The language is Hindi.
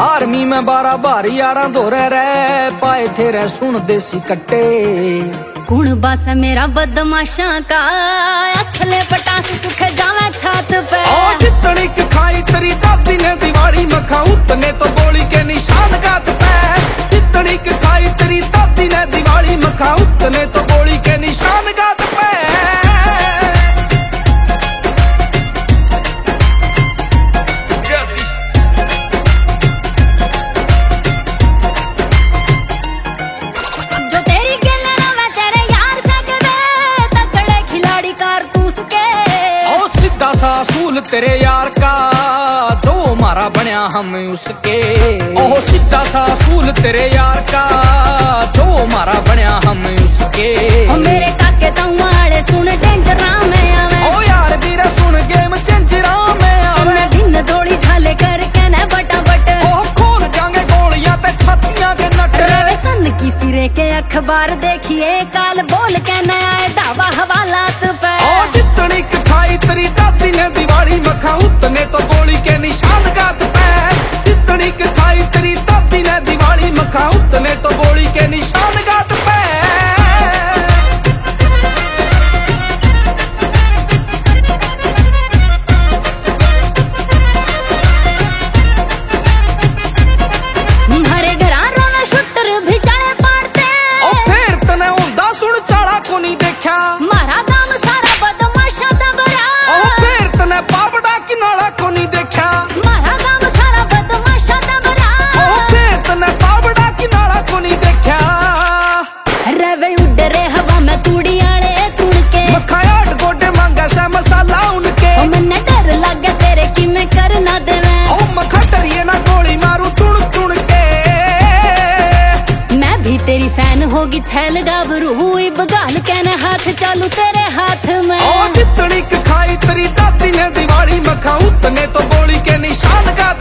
आर्मी में 12 बार यारा धोरे रह पाए थे सुन देसी कट्टे। कुण बास मेरा बदमाशा का असले पटास सुख जावे छात पे। जितनी की खाई तेरी दादी ने दिवाली मखा उतने तो गोली के निशान गात पे। जितनी की खाई तेरी दादी ने दिवाली मखा उतने तो गोली के निशान गात पे। असूल तेरे यार का जो हमारा बनया हम उसके। ओह सीधा सा असूल तेरे यार का जो हमारा बनया हम उसके। ओ मेरे काके तवाड़े सुन डेंजरा में आवे। ओ यार बीरा सुन गेम चेंजरा में आवे। दिन थोड़ी ढाले करके न बटा बट। ओह खोल जाएंगे गोलियां ते छातियां के नट। रवे सन की सिरे के अखबार देखिए काल बोल के न आए दावा हवालात पे। ओ जितनी खाई तेरी दादी ने दिवाली मखा उतने तो गोली के निशान गात पे। जितनी खाई तेरी दादी ने दिवाली मखा उतने तो गोली के निशान गात पे। हरे घराना में शूटर भी चले पाड़ते। ओ फिर तने हुंदा सुन चाला को नहीं देखा। मारा काम सारा बदमाशा दबरा। ओ फिर तने पावड़ा की नाला को नहीं देखा। मारा काम सारा बदमाशा दबरा। ओ फिर तने पावड़ा की नाला को नहीं देखा। रवे उड़ रे हवा में तूड़ी आड़े तुड़ के। मखायाट गोडे मांगा से मसाला उनके। ओ मन्ने डर लगे तेरे की मैं कर ना देवे। ओ मखा डरिए ना गोली मारू तुड़ तुड़ के। मैं भी तेरी फैन होगी छैल गाभरू हुई बगाल कहने हाथ चालू तेरे हाथ में। ओ जितनी खाई तेरी दादी ने दिवाली मखा उतने तो गोली के निशान गात